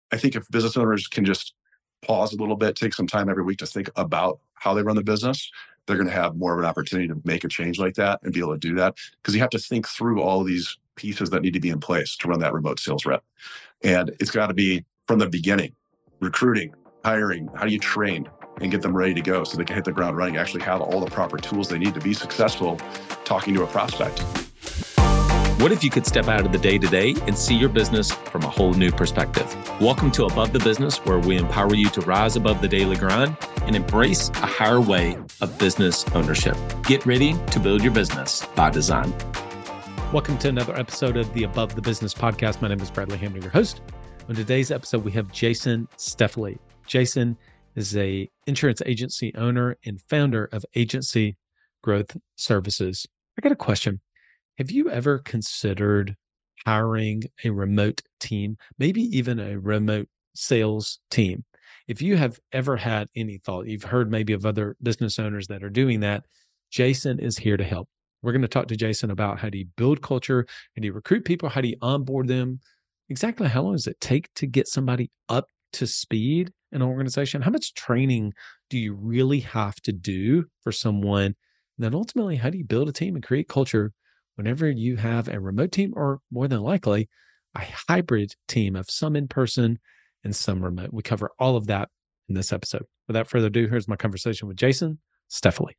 I think if business owners can just pause a little bit, take some time every week to think about how they run the business, they're going to have more of an opportunity to make a change like that and be able to do that. Because you have to think through all of these pieces that need to be in place to run that remote sales rep. And it's got to be from the beginning, recruiting, hiring, how do you train and get them ready to go so they can hit the ground running, actually have all the proper tools they need to be successful talking to a prospect. What if you could step out of the day-to-day and see your business from a whole new perspective? Welcome to Above the Business, where we empower you to rise above the daily grind and embrace a higher way of business ownership. Get ready to build your business by design. Welcome to another episode of the Above the Business podcast. My name is Bradley Hamner, your host. On today's episode, we have Jason Steffley. Jason is an insurance agency owner and founder of Agency Growth Services. I got a question. Have you ever considered hiring a remote team, maybe even a remote sales team? If you have ever had any thought, you've heard maybe of other business owners that are doing that, Jason is here to help. We're going to talk to Jason about how do you build culture, how do you recruit people, how do you onboard them, exactly how long does it take to get somebody up to speed in an organization? How much training do you really have to do for someone? And then ultimately, how do you build a team and create culture whenever you have a remote team, or more than likely, a hybrid team of some in-person and some remote? We cover all of that in this episode. Without further ado, here's my conversation with Jason Steffley.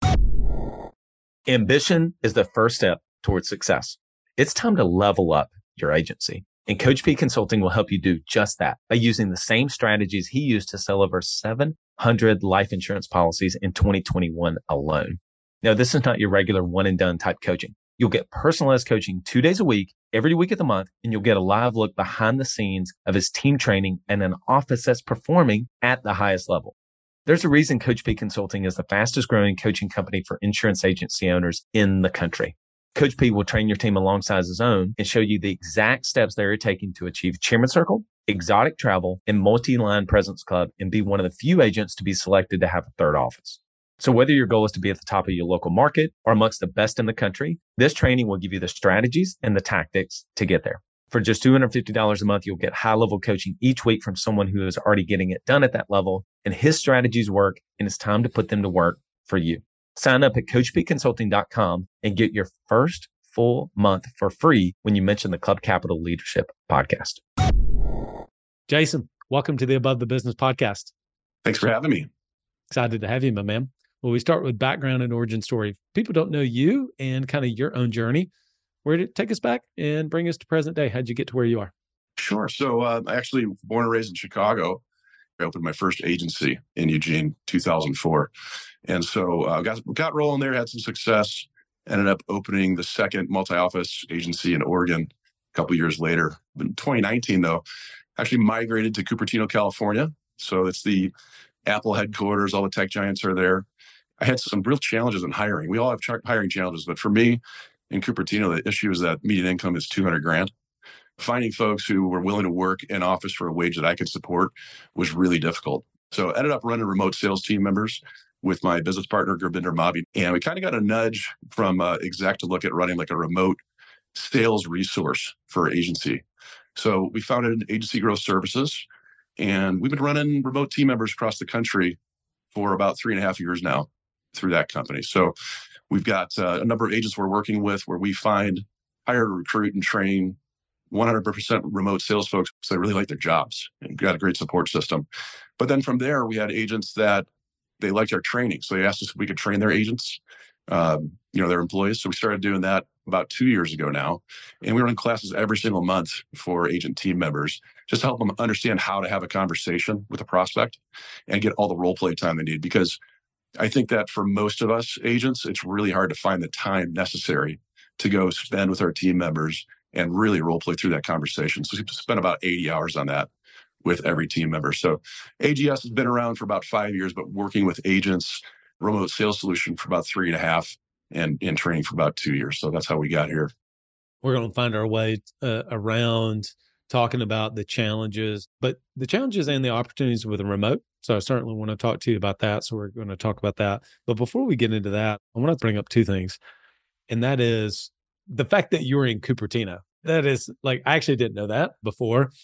Ambition is the first step towards success. It's time to level up your agency. And Coach P Consulting will help you do just that by using the same strategies he used to sell over 700 life insurance policies in 2021 alone. Now, this is not your regular one and done type coaching. You'll get personalized coaching 2 days a week, every week of the month, and you'll get a live look behind the scenes of his team training and an office that's performing at the highest level. There's a reason Coach P Consulting is the fastest growing coaching company for insurance agency owners in the country. Coach P will train your team alongside his own and show you the exact steps they're taking to achieve Chairman Circle, exotic travel, and multi-line presence club, and be one of the few agents to be selected to have a third office. So whether your goal is to be at the top of your local market or amongst the best in the country, this training will give you the strategies and the tactics to get there. For just $250 a month, you'll get high-level coaching each week from someone who is already getting it done at that level, and his strategies work, and it's time to put them to work for you. Sign up at CoachPConsulting.com and get your first full month for free when you mention the Club Capital Leadership Podcast. Jason, welcome to the Above the Business podcast. Thanks for having me. Excited to have you, my man. Well, we start with background and origin story. People don't know you and kind of your own journey. Where did it take us back and bring us to present day? How'd you get to where you are? Sure. So I actually born and raised in Chicago. I opened my first agency in Eugene, 2004. And so got rolling there, had some success, ended up opening the second multi-office agency in Oregon a couple of years later. In 2019, though, actually migrated to Cupertino, California. So it's the Apple headquarters, all the tech giants are there. I had some real challenges in hiring. We all have hiring challenges, but for me in Cupertino, the issue is that median income is $200,000. Finding folks who were willing to work in office for a wage that I could support was really difficult. So I ended up running remote sales team members with my business partner, Gurbinder Mabi. And we kind of got a nudge from exec to look at running like a remote sales resource for agency. So we founded Agency Growth Services, and we've been running remote team members across the country for about 3.5 years now through that company. So we've got a number of agents we're working with where we hire, recruit, and train 100% remote sales folks because they really like their jobs and got a great support system. But then from there, we had agents that they liked our training. So they asked us if we could train their agents, their employees. So we started doing that about 2 years ago now. And we run classes every single month for agent team members, just to help them understand how to have a conversation with a prospect and get all the role play time they need. Because I think that for most of us agents, it's really hard to find the time necessary to go spend with our team members and really role play through that conversation. So we spend about 80 hours on that with every team member. So AGS has been around for about 5 years, but working with agents, remote sales solution for about 3.5 and in training for about 2 years. So that's how we got here. We're going to find our way around talking about the challenges, but the challenges and the opportunities with a remote. So I certainly want to talk to you about that. So we're going to talk about that. But before we get into that, I want to bring up two things. And that is the fact that you're in Cupertino. That is like, I actually didn't know that before.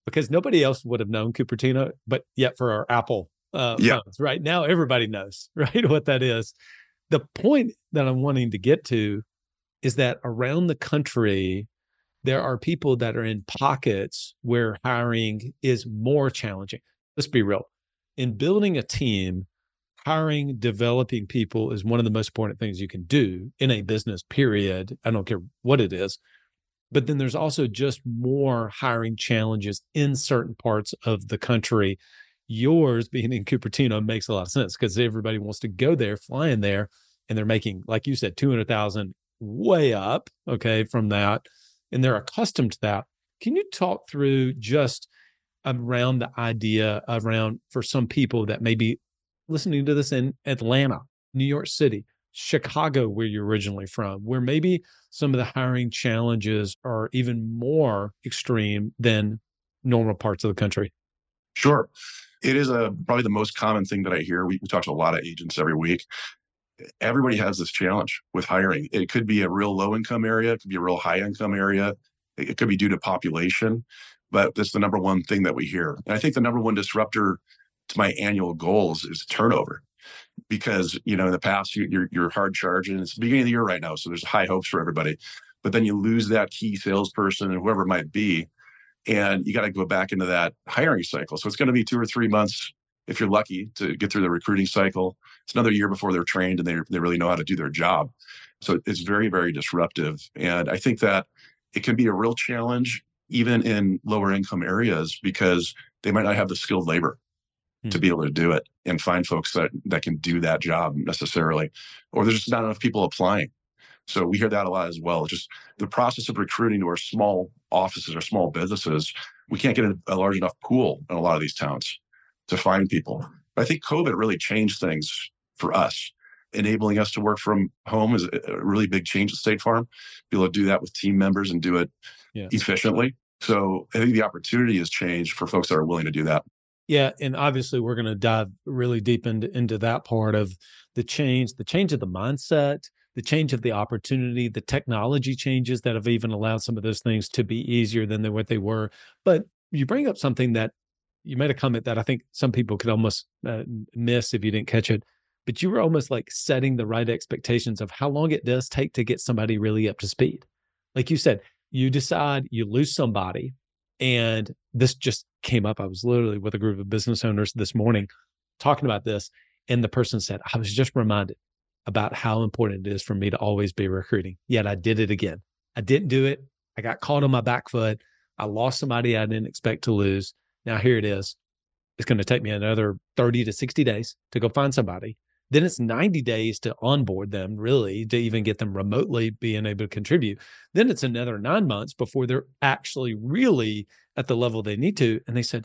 because nobody else would have known Cupertino, but yet for our Apple Yeah. phones, right now, everybody knows, right, what that is. The point that I'm wanting to get to is that around the country, there are people that are in pockets where hiring is more challenging. Let's be real. In building a team, hiring, developing people is one of the most important things you can do in a business, period. I don't care what it is. But then there's also just more hiring challenges in certain parts of the country. Yours being in Cupertino makes a lot of sense because everybody wants to go there, flying there, and they're making, like you said, 200,000 way up, okay, from that, and they're accustomed to that. Can you talk through just around the idea around for some people that may be listening to this in Atlanta, New York City, Chicago, where you're originally from, where maybe some of the hiring challenges are even more extreme than normal parts of the country? Sure. It is probably the most common thing that I hear. We talk to a lot of agents every week. Everybody has this challenge with hiring. It could be a real low income area. It could be a real high income area. It could be due to population, but that's the number one thing that we hear. And I think the number one disruptor to my annual goals is turnover. Because, in the past, you're hard charging. It's the beginning of the year right now, so there's high hopes for everybody. But then you lose that key salesperson and whoever it might be, and you got to go back into that hiring cycle. So it's going to be 2 or 3 months if you're lucky to get through the recruiting cycle. It's another year before they're trained and they really know how to do their job. So it's very, very disruptive. And I think that it can be a real challenge even in lower income areas because they might not have the skilled labor to be able to do it and find folks that can do that job necessarily, or there's just not enough people applying. So we hear that a lot as well. Just the process of recruiting to our small offices or small businesses, we can't get a large enough pool in a lot of these towns to find people. But I think COVID really changed things for us. Enabling us to work from home is a really big change at State Farm. Be able to do that with team members and do it efficiently. So I think the opportunity has changed for folks that are willing to do that. Yeah, and obviously we're going to dive really deep into that part of the change of the mindset, the change of the opportunity, the technology changes that have even allowed some of those things to be easier than what they were. But you bring up something that you made a comment that I think some people could almost miss if you didn't catch it. But you were almost like setting the right expectations of how long it does take to get somebody really up to speed. Like you said, you decide you lose somebody. And this just came up. I was literally with a group of business owners this morning talking about this. And the person said, I was just reminded about how important it is for me to always be recruiting. Yet I did it again. I didn't do it. I got caught on my back foot. I lost somebody I didn't expect to lose. Now here it is. It's going to take me another 30 to 60 days to go find somebody. Then it's 90 days to onboard them, really, to even get them remotely being able to contribute. Then it's another 9 months before they're actually really at the level they need to. And they said,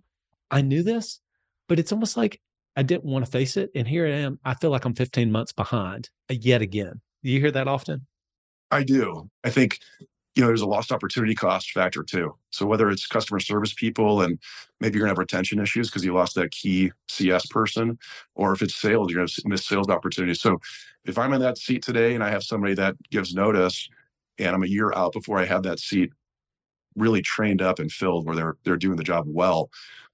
I knew this, but it's almost like I didn't want to face it. And here I am. I feel like I'm 15 months behind yet again. Do you hear that often? I do. I think there's a lost opportunity cost factor too. So whether it's customer service people and maybe you're gonna have retention issues because you lost that key CS person, or if it's sales, you're gonna miss sales opportunities. So if I'm in that seat today and I have somebody that gives notice and I'm a year out before I have that seat really trained up and filled where they're doing the job well,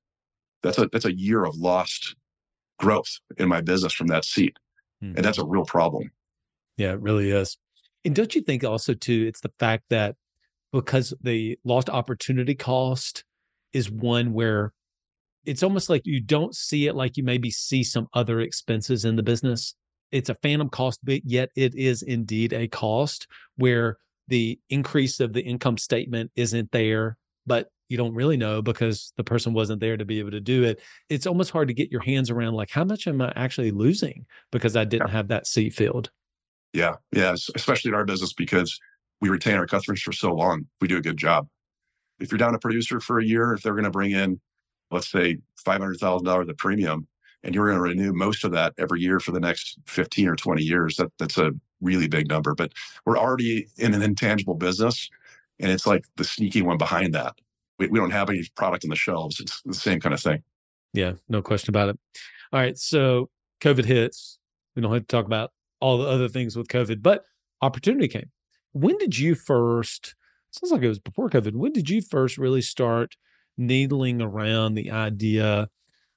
that's a year of lost growth in my business from that seat. And that's a real problem. Yeah, it really is. And don't you think also too, it's the fact that because the lost opportunity cost is one where it's almost like you don't see it like you maybe see some other expenses in the business. It's a phantom cost, but yet it is indeed a cost where the increase of the income statement isn't there, but you don't really know because the person wasn't there to be able to do it. It's almost hard to get your hands around like, how much am I actually losing because I didn't have that seat filled? Yeah. Especially in our business because we retain our customers for so long. We do a good job. If you're down a producer for a year, if they're going to bring in, let's say $500,000 of premium, and you're going to renew most of that every year for the next 15 or 20 years, that's a really big number. But we're already in an intangible business, and it's like the sneaky one behind that. We don't have any product on the shelves. It's the same kind of thing. Yeah, no question about it. All right. So COVID hits. We don't have to talk about all the other things with COVID, but opportunity came. When did you first, sounds like it was before COVID, when did you first really start needling around the idea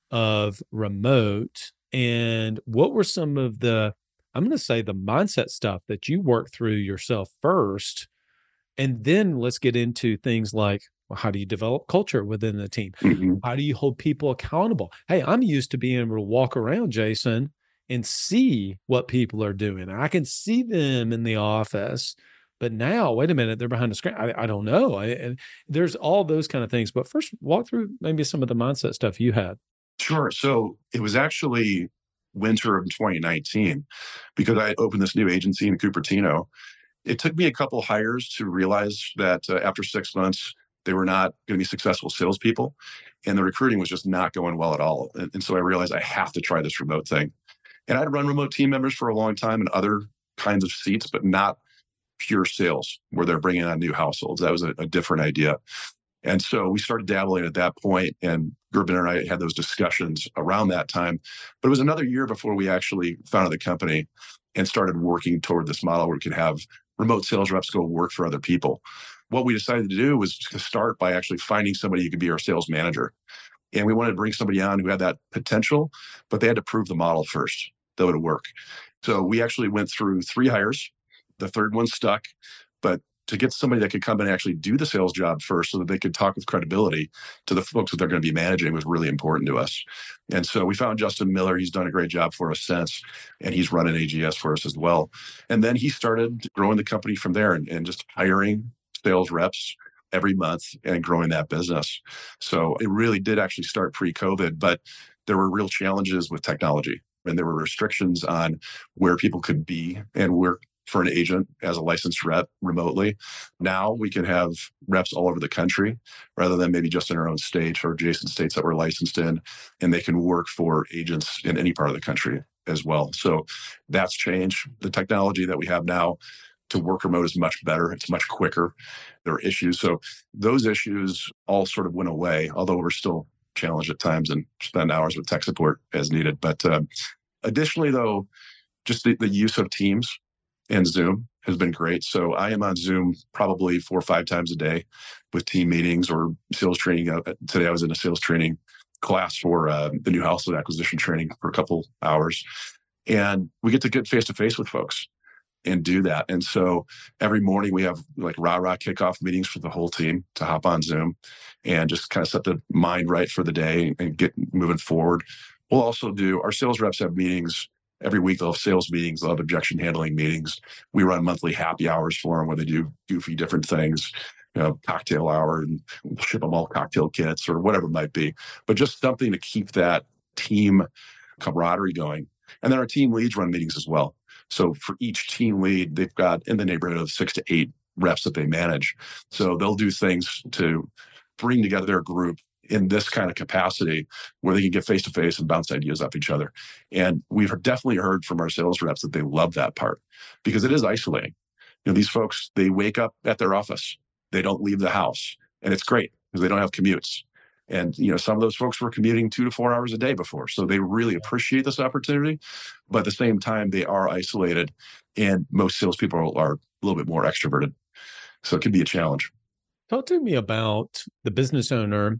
of remote, and what were some of the, I'm going to say, the mindset stuff that you worked through yourself first, and then let's get into things like, well, how do you develop culture within the team? Mhm. How do you hold people accountable? Hey, I'm used to being able to walk around, Jason, and see what people are doing. I can see them in the office. But now, wait a minute, they're behind the screen. I don't know. And there's all those kind of things. But first, walk through maybe some of the mindset stuff you had. Sure. So it was actually winter of 2019 because I opened this new agency in Cupertino. It took me a couple hires to realize that after 6 months, they were not going to be successful salespeople, and the recruiting was just not going well at all. And so I realized I have to try this remote thing. And I'd run remote team members for a long time in other kinds of seats, but not pure sales where they're bringing on new households. That was a different idea. And so we started dabbling at that point, and Gerben and I had those discussions around that time. But it was another year before we actually founded the company and started working toward this model where we could have remote sales reps go work for other people. What we decided to do was to start by actually finding somebody who could be our sales manager. And we wanted to bring somebody on who had that potential, but they had to prove the model first that would work. So we actually went through 3 hires. The third one stuck, but to get somebody that could come and actually do the sales job first so that they could talk with credibility to the folks that they're going to be managing was really important to us. And so we found Justin Miller. He's done a great job for us since, and he's running AGS for us as well. And then he started growing the company from there and just hiring sales reps every month and growing that business. So it really did actually start pre-COVID, but there were real challenges with technology, and there were restrictions on where people could be and where for an agent as a licensed rep remotely. Now we can have reps all over the country rather than maybe just in our own state or adjacent states that we're licensed in, and they can work for agents in any part of the country as well. So that's changed. The technology that we have now to work remote is much better. It's much quicker. There are issues. So those issues all sort of went away, although we're still challenged at times and spend hours with tech support as needed. But additionally, though, just the use of Teams and Zoom has been great. So I am on Zoom probably 4 or 5 times a day with team meetings or sales training. Today I was in a sales training class for the new household acquisition training for a couple hours. And we get to get face-to-face with folks and do that. And so every morning we have like rah-rah kickoff meetings for the whole team to hop on Zoom and just kind of set the mind right for the day and get moving forward. We'll also do, our sales reps have meetings every week. They'll have sales meetings, they'll have objection handling meetings. We run monthly happy hours for them where they do goofy different things, cocktail hour, and we'll ship them all cocktail kits or whatever it might be. But just something to keep that team camaraderie going. And then our team leads run meetings as well. So for each team lead, they've got in the neighborhood of 6 to 8 reps that they manage. So they'll do things to bring together their group in this kind of capacity where they can get face to face and bounce ideas off each other. And we've definitely heard from our sales reps that they love that part because it is isolating. These folks, they wake up at their office, they don't leave the house, and it's great because they don't have commutes. And some of those folks were commuting 2 to 4 hours a day before, so they really appreciate this opportunity. But at the same time, they are isolated, and most salespeople are a little bit more extroverted, so it can be a challenge. Talk to me about the business owner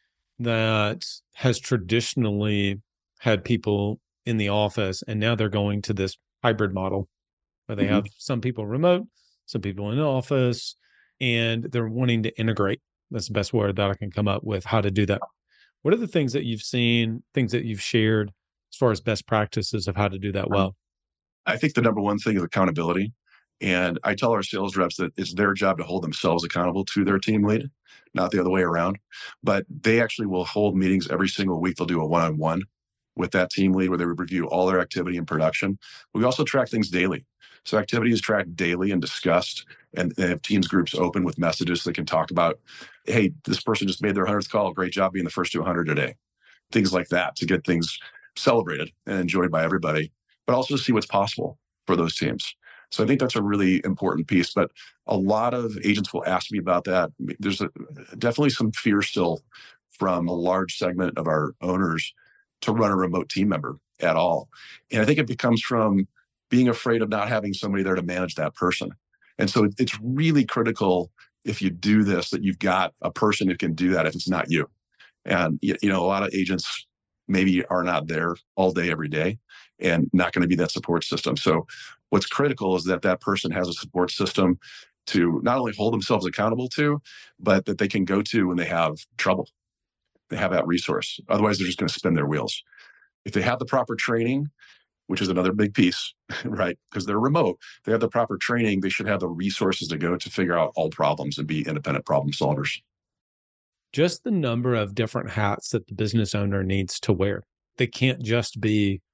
that has traditionally had people in the office, and now they're going to this hybrid model where they have some people remote, some people in the office, and they're wanting to integrate. That's the best word that I can come up with, how to do that. What are the things that you've seen, things that you've shared as far as best practices of how to do that well? I think the number one thing is accountability. And I tell our sales reps that it's their job to hold themselves accountable to their team lead, not the other way around. But they actually will hold meetings every single week. They'll do a one-on-one with that team lead where they review all their activity and production. We also track things daily. So activity is tracked daily and discussed, and they have teams groups open with messages they can talk about. Hey, this person just made their 100th call. Great job being the first to 100 today. Things like that to get things celebrated and enjoyed by everybody, but also to see what's possible for those teams. So I think that's a really important piece. But a lot of agents will ask me about that. There's definitely some fear still from a large segment of our owners to run a remote team member at all. And I think it becomes from being afraid of not having somebody there to manage that person. And so it's really critical if you do this, that you've got a person who can do that if it's not you. And, a lot of agents maybe are not there all day, every day, and not going to be that support system. So what's critical is that that person has a support system to not only hold themselves accountable to, but that they can go to when they have trouble. They have that resource. Otherwise, they're just going to spin their wheels. If they have the proper training, which is another big piece, right? Because they're remote. If they have the proper training, they should have the resources to go to figure out all problems and be independent problem solvers. Just the number of different hats that the business owner needs to wear. They can't just be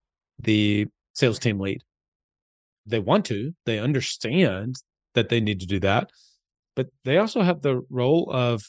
the sales team lead. They want to, they understand that they need to do that, but they also have the role of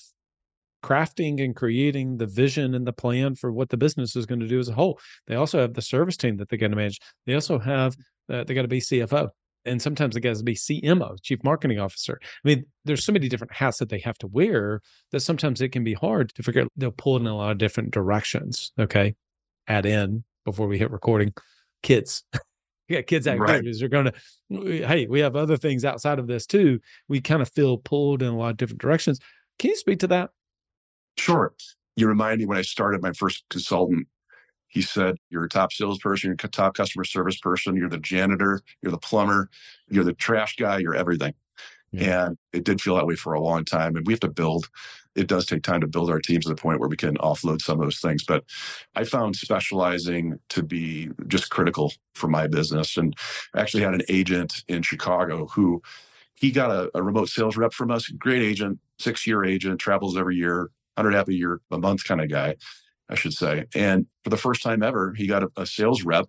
crafting and creating the vision and the plan for what the business is going to do as a whole. They also have the service team that they got to manage. They also have, they got to be CFO. And sometimes they got to be CMO, Chief Marketing Officer. I mean, there's so many different hats that they have to wear that sometimes it can be hard to figure out. They'll pull in a lot of different directions. Okay. Add in before we hit recording, kids. Yeah, kids activities are going to, hey, we have other things outside of this too. We kind of feel pulled in a lot of different directions. Can you speak to that? Sure. You remind me when I started my first consultant, he said, you're a top salesperson, you're a top customer service person, you're the janitor, you're the plumber, you're the trash guy, you're everything. Yeah. And it did feel that way for a long time. And we have to build, it does take time to build our teams to the point where we can offload some of those things. But I found specializing to be just critical for my business. And I actually had an agent in Chicago who he got a remote sales rep from us, great agent, 6-year agent, travels every year, 100 half a year, a month kind of guy, I should say. And for the first time ever, he got a sales rep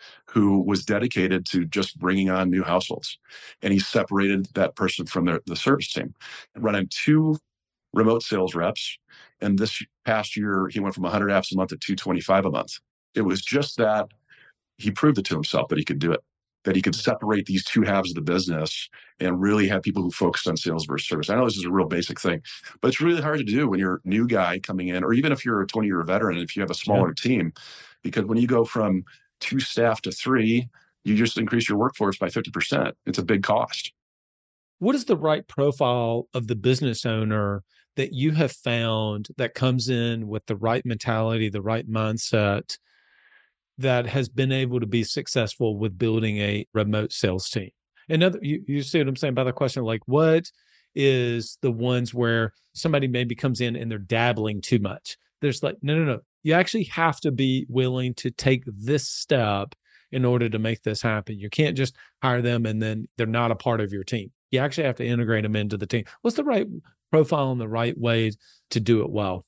who was dedicated to just bringing on new households. And he separated that person from the service team, running 2 remote sales reps. And this past year, he went from 100 apps a month to 225 a month. It was just that he proved it to himself that he could do it, that he could separate these 2 halves of the business and really have people who focused on sales versus service. I know this is a real basic thing, but it's really hard to do when you're a new guy coming in, or even if you're a 20-year veteran, if you have a smaller team, because when you go from 2 staff to 3, you just increase your workforce by 50%. It's a big cost. What is the right profile of the business owner that you have found that comes in with the right mentality, the right mindset, that has been able to be successful with building a remote sales team? You see what I'm saying by the question? Like, what is the ones where somebody maybe comes in and they're dabbling too much? There's like, no. You actually have to be willing to take this step in order to make this happen. You can't just hire them and then they're not a part of your team. You actually have to integrate them into the team. What's the right profile and the right way to do it well?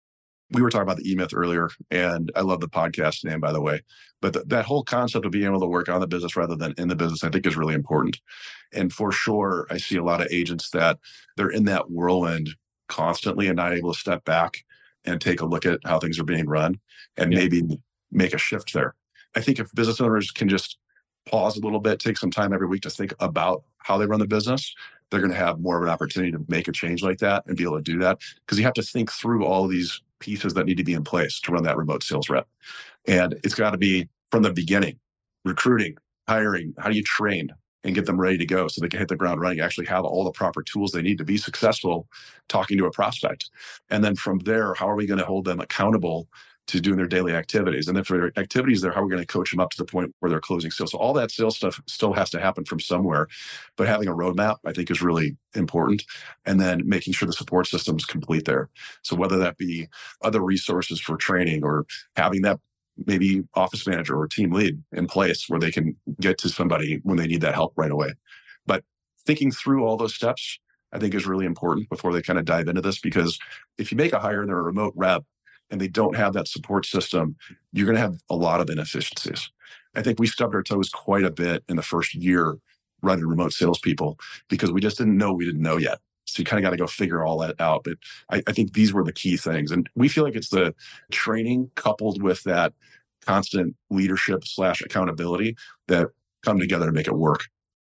We were talking about the E-Myth earlier, and I love the podcast name, by the way. But that whole concept of being able to work on the business rather than in the business, I think is really important. And for sure, I see a lot of agents that they're in that whirlwind constantly and not able to step back and take a look at how things are being run and maybe make a shift there. I think if business owners can just pause a little bit, take some time every week to think about how they run the business, they're going to have more of an opportunity to make a change like that and be able to do that. Because you have to think through all of these pieces that need to be in place to run that remote sales rep. And it's got to be from the beginning, recruiting, hiring, how do you train and get them ready to go so they can hit the ground running, actually have all the proper tools they need to be successful talking to a prospect. And then from there, how are we going to hold them accountable to doing their daily activities? And then for their activities there, how are we going to coach them up to the point where they're closing sales? So all that sales stuff still has to happen from somewhere, but having a roadmap, I think, is really important. And then making sure the support system is complete there. So whether that be other resources for training or having that maybe office manager or team lead in place where they can get to somebody when they need that help right away. But thinking through all those steps, I think, is really important before they kind of dive into this, because if you make a hire and they're a remote rep and they don't have that support system, you're going to have a lot of inefficiencies. I think we stubbed our toes quite a bit in the first year running remote salespeople because we just didn't know we didn't know yet. So you kind of got to go figure all that out. But I think these were the key things. And we feel like it's the training coupled with that constant leadership / accountability that come together to make it work.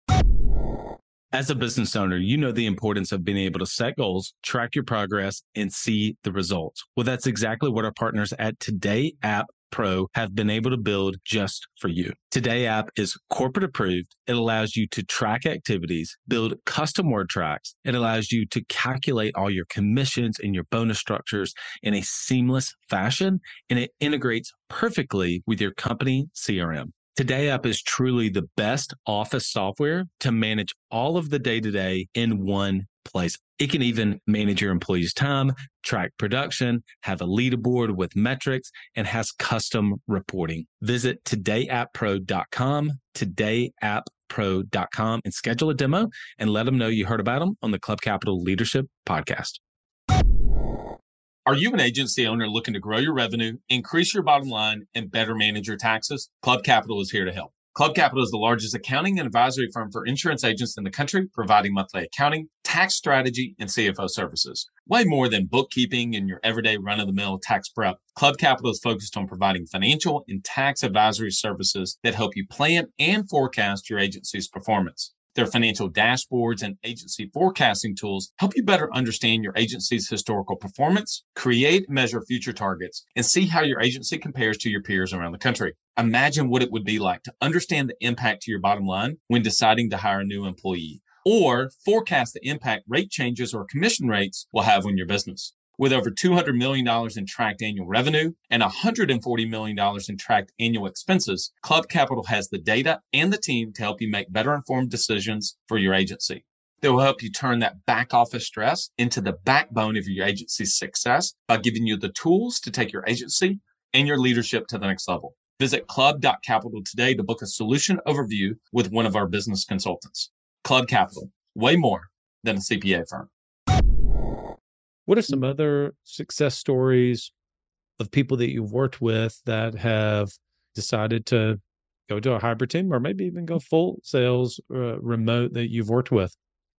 As a business owner, you know the importance of being able to set goals, track your progress, and see the results. Well, that's exactly what our partners at Today App Pro have been able to build just for you. Today App is corporate approved. It allows you to track activities, build custom word tracks. It allows you to calculate all your commissions and your bonus structures in a seamless fashion, and it integrates perfectly with your company CRM. Today App is truly the best office software to manage all of the day-to-day in one place. It can even manage your employees' time, track production, have a leaderboard with metrics, and has custom reporting. Visit todayappro.com, todayappro.com, and schedule a demo and let them know you heard about them on the Club Capital Leadership Podcast. Are you an agency owner looking to grow your revenue, increase your bottom line, and better manage your taxes? Club Capital is here to help. Club Capital is the largest accounting and advisory firm for insurance agents in the country, providing monthly accounting, tax strategy, and CFO services. Way more than bookkeeping and your everyday run-of-the-mill tax prep, Club Capital is focused on providing financial and tax advisory services that help you plan and forecast your agency's performance. Their financial dashboards and agency forecasting tools help you better understand your agency's historical performance, create and measure future targets, and see how your agency compares to your peers around the country. Imagine what it would be like to understand the impact to your bottom line when deciding to hire a new employee, or forecast the impact rate changes or commission rates will have on your business. With over $200 million in tracked annual revenue and $140 million in tracked annual expenses, Club Capital has the data and the team to help you make better informed decisions for your agency. They will help you turn that back office stress into the backbone of your agency's success by giving you the tools to take your agency and your leadership to the next level. Visit club.capital today to book a solution overview with one of our business consultants. Club Capital, way more than a CPA firm. What are some other success stories of people that you've worked with that have decided to go to a hybrid team or maybe even go full sales remote that you've worked with?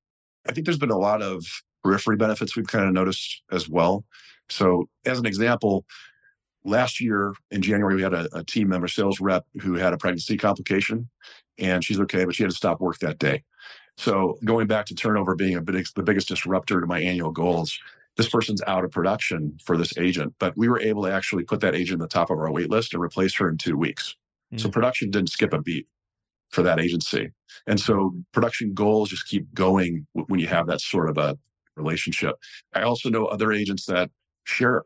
I think there's been a lot of periphery benefits we've kind of noticed as well. So as an example, last year in January, we had a team member, sales rep, who had a pregnancy complication, and she's okay, but she had to stop work that day. So going back to turnover being the biggest disruptor to my annual goals, this person's out of production for this agent, but we were able to actually put that agent at the top of our wait list and replace her in 2 weeks. So production didn't skip a beat for that agency. And so production goals just keep going when you have that sort of a relationship. I also know other agents that share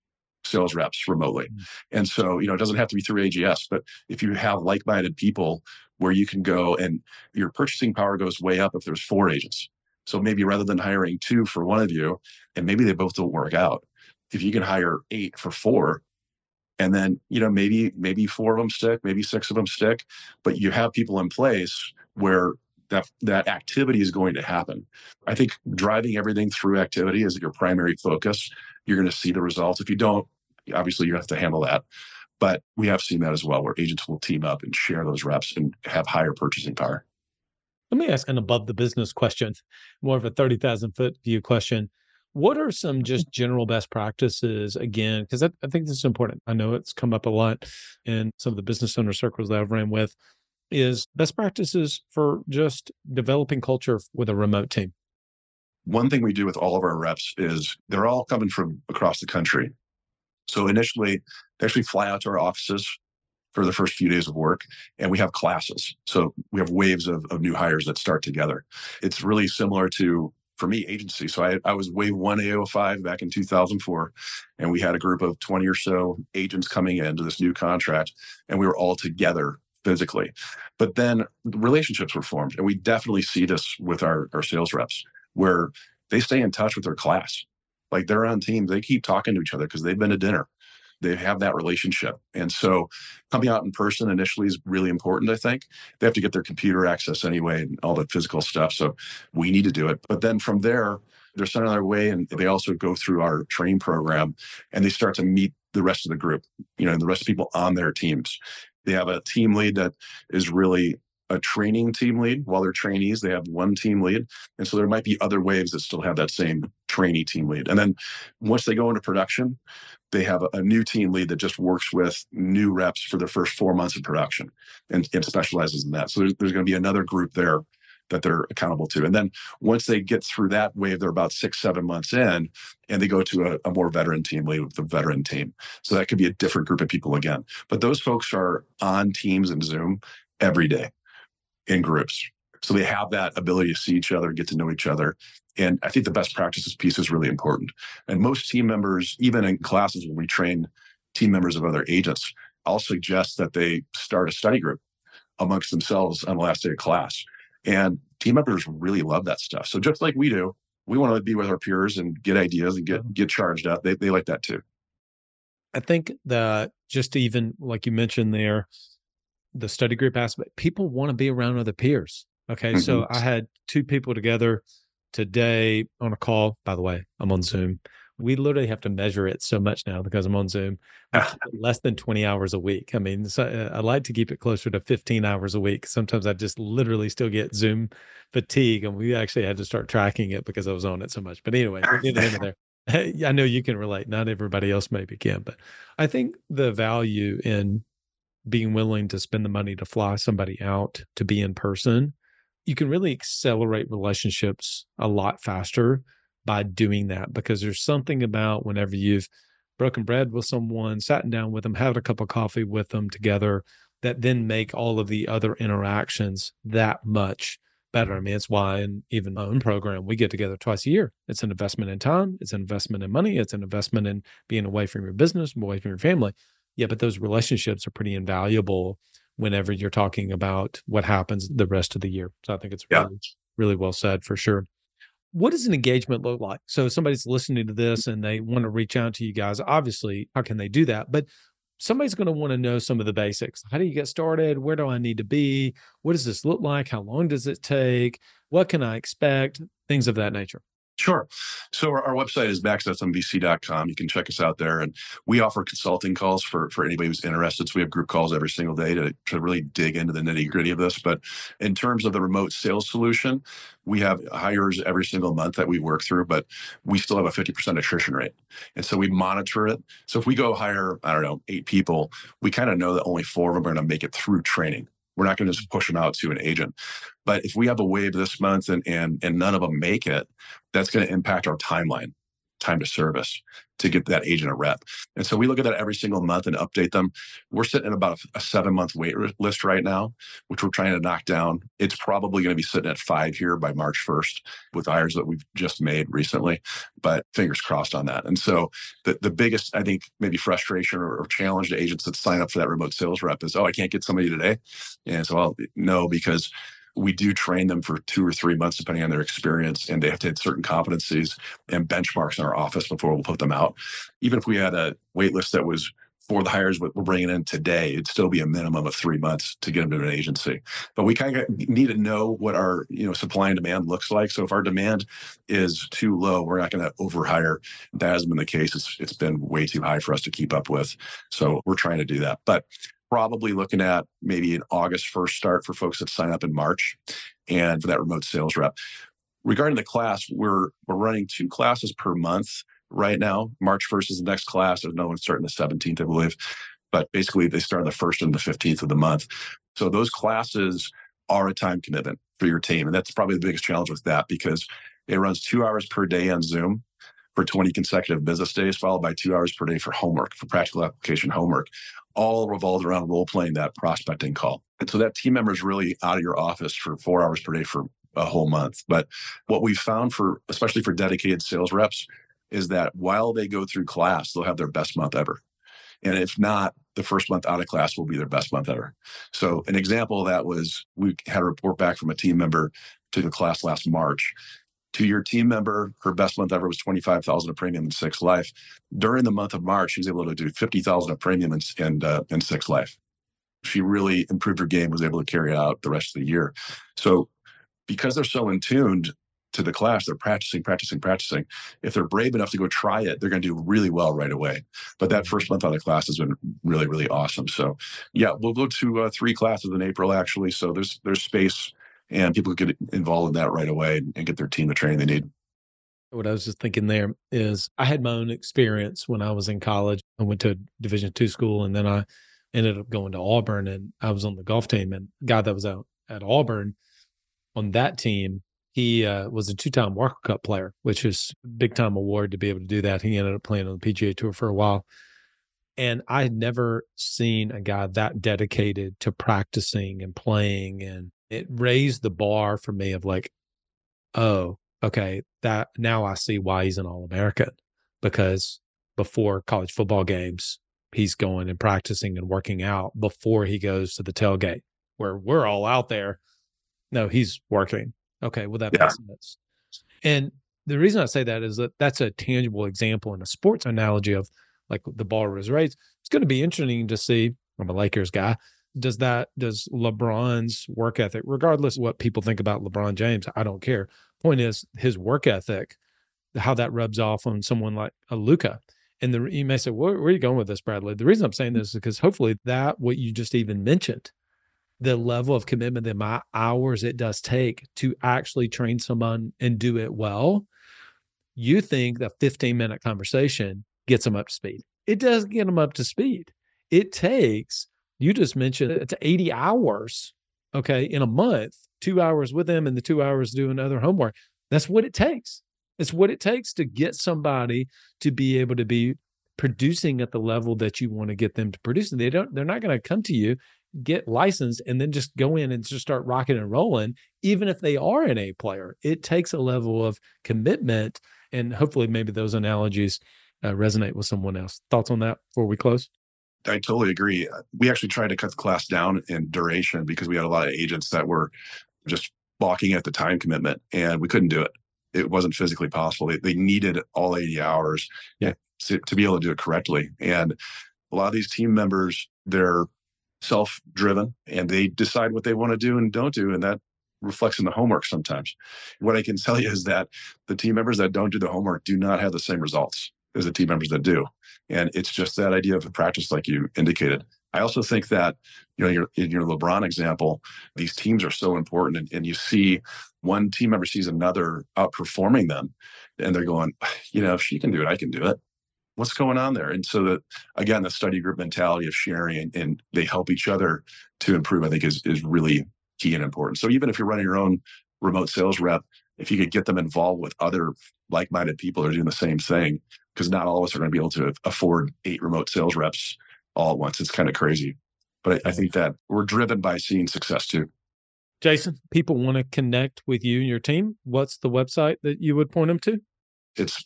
sales reps remotely. And so, it doesn't have to be through AGS, but if you have like-minded people where you can go and your purchasing power goes way up if there's 4 agents. So maybe rather than hiring 2 for one of you, and maybe they both don't work out, if you can hire 8 for 4, and then, maybe 4 of them stick, maybe 6 of them stick, but you have people in place where that activity is going to happen. I think driving everything through activity is your primary focus. You're going to see the results. If you don't, obviously you have to handle that. But we have seen that as well, where agents will team up and share those reps and have higher purchasing power. Let me ask an above the business question, more of a 30,000 foot view question. What are some just general best practices, again, because I think this is important. I know it's come up a lot in some of the business owner circles that I've ran with, is best practices for just developing culture with a remote team. One thing we do with all of our reps is they're all coming from across the country. So initially, they actually fly out to our offices for the first few days of work, and we have classes. So we have waves of new hires that start together. It's really similar to, for me, agency. So I was wave 1 AO5 back in 2004, and we had a group of 20 or so agents coming into this new contract, and we were all together physically. But then relationships were formed, and we definitely see this with our sales reps, where they stay in touch with their class. Like they're on teams, they keep talking to each other because they've been to dinner. They have that relationship. And so coming out in person initially is really important, I think. They have to get their computer access anyway and all the physical stuff. So we need to do it. But then from there, they're sent on their way, and they also go through our training program, and they start to meet the rest of the group, and the rest of the people on their teams. They have a team lead that is really a training team lead. While they're trainees, they have one team lead. And so there might be other waves that still have that same trainee team lead. And then once they go into production, they have a new team lead that just works with new reps for the first 4 months of production and specializes in that. So there's going to be another group there that they're accountable to. And then once they get through that wave, they're about 6, 7 months in, and they go to a more veteran team, lead with the veteran team. So that could be a different group of people again. But those folks are on Teams and Zoom every day in groups. So they have that ability to see each other, get to know each other. And I think the best practices piece is really important. And most team members, even in classes when we train team members of other agents, I'll suggest that they start a study group amongst themselves on the last day of class. And team members really love that stuff. So just like we do, we want to be with our peers and get ideas and get charged up. They like that too. I think that just even like you mentioned there, the study group aspect, people want to be around other peers. Okay. So I had two people together today on a call. By the way, I'm on Zoom. We literally have to measure it so much now because I'm on Zoom. Less than 20 hours a week. I mean, so I like to keep it closer to 15 hours a week. Sometimes I just literally still get Zoom fatigue, and we actually had to start tracking it because I was on it so much. But anyway, we'll get into there. I know you can relate. Not everybody else maybe can, but I think the value in being willing to spend the money to fly somebody out to be in person, you can really accelerate relationships a lot faster by doing that, because there's something about whenever you've broken bread with someone, sat down with them, had a cup of coffee with them together, that then make all of the other interactions that much better. I mean, it's why in even my own program, we get together twice a year. It's an investment in time. It's an investment in money. It's an investment in being away from your business, away from your family. Yeah, but those relationships are pretty invaluable whenever you're talking about what happens the rest of the year. So I think it's really, really well said for sure. What does an engagement look like? So somebody's listening to this and they want to reach out to you guys. Obviously, how can they do that? But somebody's going to want to know some of the basics. How do you get started? Where do I need to be? What does this look like? How long does it take? What can I expect? Things of that nature. Sure. So our website is backsmvc.com. You can check us out there. And we offer consulting calls for anybody who's interested. So we have group calls every single day to really dig into the nitty gritty of this. But in terms of the remote sales solution, we have hires every single month that we work through, but we still have a 50% attrition rate. And so we monitor it. So if we go hire, 8 people, we kind of know that only 4 of them are going to make it through training. We're not going to just push them out to an agent. But if we have a wave this month and none of them make it, that's going to impact our timeline, time to service, to get that agent a rep. And so we look at that every single month and update them. We're sitting at about a 7-month wait list right now, which we're trying to knock down. It's probably going to be sitting at 5 here by March 1st with hires that we've just made recently, but fingers crossed on that. And so the biggest, I think, maybe frustration or challenge to agents that sign up for that remote sales rep is, I can't get somebody today. And so no, because we do train them for 2 or 3 months, depending on their experience, and they have to hit certain competencies and benchmarks in our office before we'll put them out. Even if we had a wait list that was for the hires we're bringing in today, it'd still be a minimum of 3 months to get them to an agency. But we kind of need to know what our supply and demand looks like. So if our demand is too low, we're not going to overhire. That hasn't been the case. It's been way too high for us to keep up with. So we're trying to do that. But probably looking at maybe an August 1st start for folks that sign up in March, and for that remote sales rep. Regarding the class, we're running 2 classes per month right now. March 1st is the next class. There's another one starting the 17th, I believe. But basically, they start on the 1st and the 15th of the month. So those classes are a time commitment for your team. And that's probably the biggest challenge with that, because it runs 2 hours per day on Zoom for 20 consecutive business days, followed by 2 hours per day for homework, for practical application homework, all revolved around role-playing that prospecting call. And so that team member is really out of your office for 4 hours per day for a whole month. But what we've found especially for dedicated sales reps, is that while they go through class, they'll have their best month ever. And if not, the first month out of class will be their best month ever. So an example of that was, we had a report back from a team member to the class last March. To your team member, her best month ever was $25,000 of premium in Six Life. During the month of March, she was able to do $50,000 of premium in Six Life. She really improved her game, was able to carry it out the rest of the year. So because they're so in tuned to the class, they're practicing. If they're brave enough to go try it, they're going to do really well right away. But that first month out of class has been really, really awesome. So yeah, we'll go to 3 classes in April, actually. So there's space, and people get involved in that right away and get their team the training they need. What I was just thinking there is, I had my own experience when I was in college. I went to a Division II school, and then I ended up going to Auburn, and I was on the golf team. And the guy that was out at Auburn, on that team, he was a 2-time Walker Cup player, which is a big time award to be able to do that. He ended up playing on the PGA Tour for a while. And I had never seen a guy that dedicated to practicing and playing. And it raised the bar for me of like, oh, okay, that now I see why he's an All-American, because before college football games, he's going and practicing and working out before he goes to the tailgate where we're all out there. No, he's working. Okay, well, that makes sense. And the reason I say that is that that's a tangible example in a sports analogy of like the bar was raised. It's going to be interesting to see. I'm a Lakers guy. Does LeBron's work ethic, regardless of what people think about LeBron James, I don't care. Point is his work ethic, how that rubs off on someone like a Luka. And you may say, where are you going with this, Bradley? The reason I'm saying this is because hopefully that what you just even mentioned, the level of commitment, the amount of hours it does take to actually train someone and do it well, you think that 15-minute conversation gets them up to speed. It does get them up to speed. It takes, you just mentioned it's 80 hours, okay, in a month, 2 hours with them and the 2 hours doing other homework. That's what it takes. It's what it takes to get somebody to be able to be producing at the level that you want to get them to produce. They're not going to come to you, get licensed, and then just go in and just start rocking and rolling, even if they are an A player. It takes a level of commitment, and hopefully maybe those analogies resonate with someone else. Thoughts on that before we close? I totally agree. We actually tried to cut the class down in duration because we had a lot of agents that were just balking at the time commitment, and we couldn't do it. It wasn't physically possible. They needed all 80 hours to be able to do it correctly. And a lot of these team members, they're self-driven and they decide what they want to do and don't do. And that reflects in the homework sometimes. What I can tell you is that the team members that don't do the homework do not have the same results as the team members that do. And it's just that idea of a practice, like you indicated. I also think that, in your LeBron example, these teams are so important, and you see one team member sees another outperforming them, and they're going, if she can do it, I can do it. What's going on there? And so that, again, the study group mentality of sharing and they help each other to improve, I think is really key and important. So even if you're running your own remote sales rep, if you could get them involved with other like-minded people that are doing the same thing, because not all of us are going to be able to afford 8 remote sales reps all at once. It's kind of crazy. But I think that we're driven by seeing success too. Jason, people want to connect with you and your team. What's the website that you would point them to? It's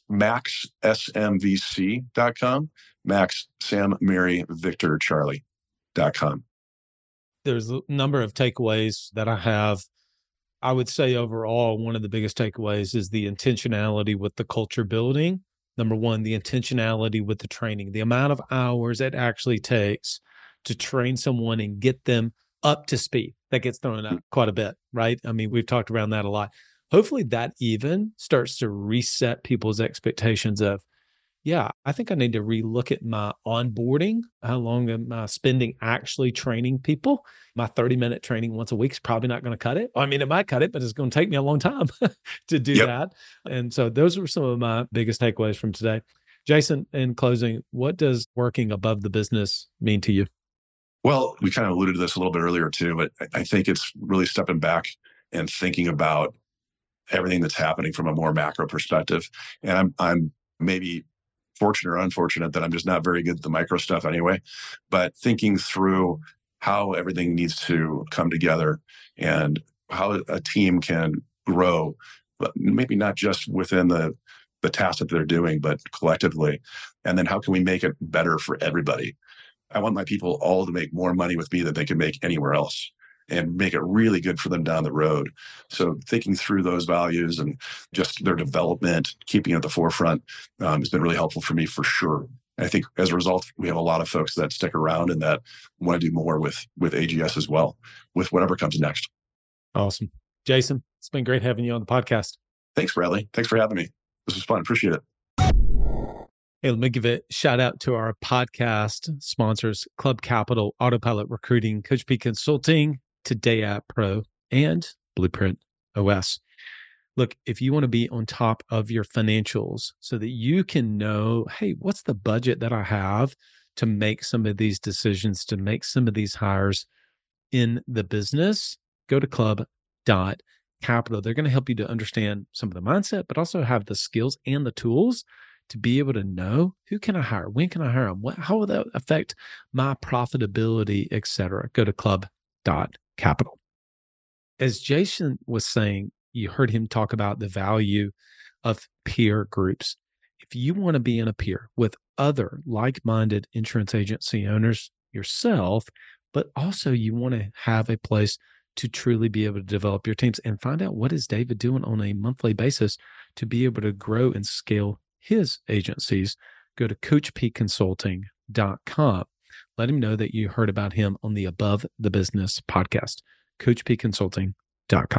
maxsmvc.com, Max, Sam, Mary, Victor, Charlie.com. There's a number of takeaways that I have. I would say overall, one of the biggest takeaways is the intentionality with the culture building. Number one, the intentionality with the training, the amount of hours it actually takes to train someone and get them up to speed. That gets thrown out quite a bit, right? I mean, we've talked around that a lot. Hopefully that even starts to reset people's expectations of, I think I need to relook at my onboarding. How long am I spending actually training people? My 30-minute training once a week is probably not going to cut it. I mean, it might cut it, but it's going to take me a long time to do that. And so those were some of my biggest takeaways from today. Jason, in closing, what does working above the business mean to you? Well, we kind of alluded to this a little bit earlier too, but I think it's really stepping back and thinking about everything that's happening from a more macro perspective. And I'm maybe fortunate or unfortunate that I'm just not very good at the micro stuff anyway, but thinking through how everything needs to come together and how a team can grow, but maybe not just within the task that they're doing, but collectively. And then how can we make it better for everybody? I want my people all to make more money with me than they can make anywhere else, and make it really good for them down the road. So thinking through those values and just their development, keeping it at the forefront has been really helpful for me for sure. And I think as a result, we have a lot of folks that stick around and that want to do more with AGS as well, with whatever comes next. Awesome. Jason, it's been great having you on the podcast. Thanks, Bradley. Thanks for having me. This was fun. Appreciate it. Hey, let me give a shout out to our podcast sponsors, Club Capital, Autopilot Recruiting, Coach P Consulting, Today App Pro, and Blueprint OS. Look, if you want to be on top of your financials so that you can know, hey, what's the budget that I have to make some of these decisions, to make some of these hires in the business, go to club.capital. Capital. They're going to help you to understand some of the mindset, but also have the skills and the tools to be able to know who can I hire, when can I hire them, how will that affect my profitability, et cetera. Go to club.capital. As Jason was saying, you heard him talk about the value of peer groups. If you want to be in a peer with other like-minded insurance agency owners yourself, but also you want to have a place to truly be able to develop your teams and find out what is David doing on a monthly basis to be able to grow and scale his agencies, go to coachpconsulting.com. Let him know that you heard about him on the Above the Business podcast, coachpconsulting.com.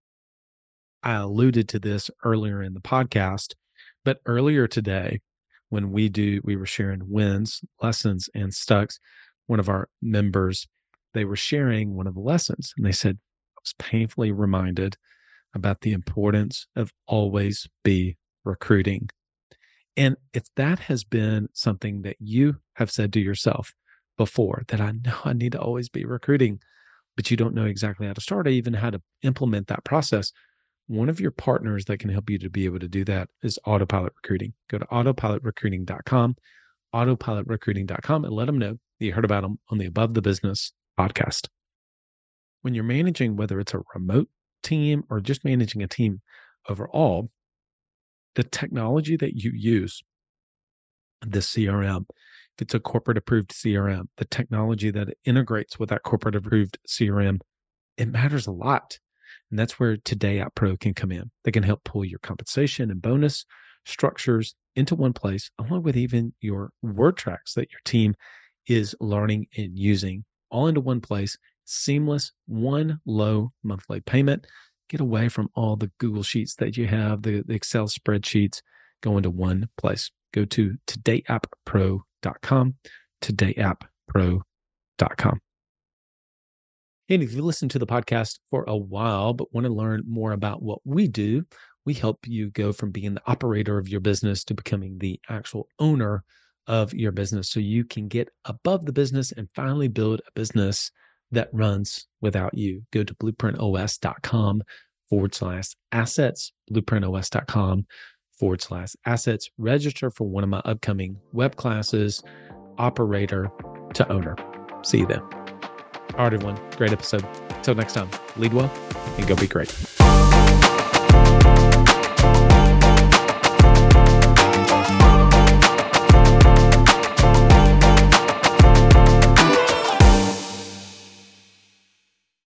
I alluded to this earlier in the podcast, but earlier today, when we were sharing wins, lessons, and stucks, one of our members, they were sharing one of the lessons, and they said, I was painfully reminded about the importance of always be recruiting. And if that has been something that you have said to yourself before, that I know I need to always be recruiting, but you don't know exactly how to start or even how to implement that process, one of your partners that can help you to be able to do that is Autopilot Recruiting. Go to autopilotrecruiting.com, autopilotrecruiting.com, and let them know that you heard about them on the Above the Business podcast. When you're managing, whether it's a remote team or just managing a team overall, the technology that you use, the CRM, if it's a corporate approved CRM, the technology that integrates with that corporate approved CRM, it matters a lot. And that's where Today App Pro can come in. They can help pull your compensation and bonus structures into one place, along with even your word tracks that your team is learning and using, all into one place, seamless, one low monthly payment. Get away from all the Google Sheets that you have, the Excel spreadsheets, go into one place. Go to todayappro.com, todayappro.com. And if you listen to the podcast for a while, but want to learn more about what we do, we help you go from being the operator of your business to becoming the actual owner of your business, so you can get above the business and finally build a business that runs without you. Go to blueprintos.com/assets, blueprintos.com/assets. Register for one of my upcoming web classes, Operator to Owner. See you then. All right, everyone. Great episode. Until next time, lead well and go be great.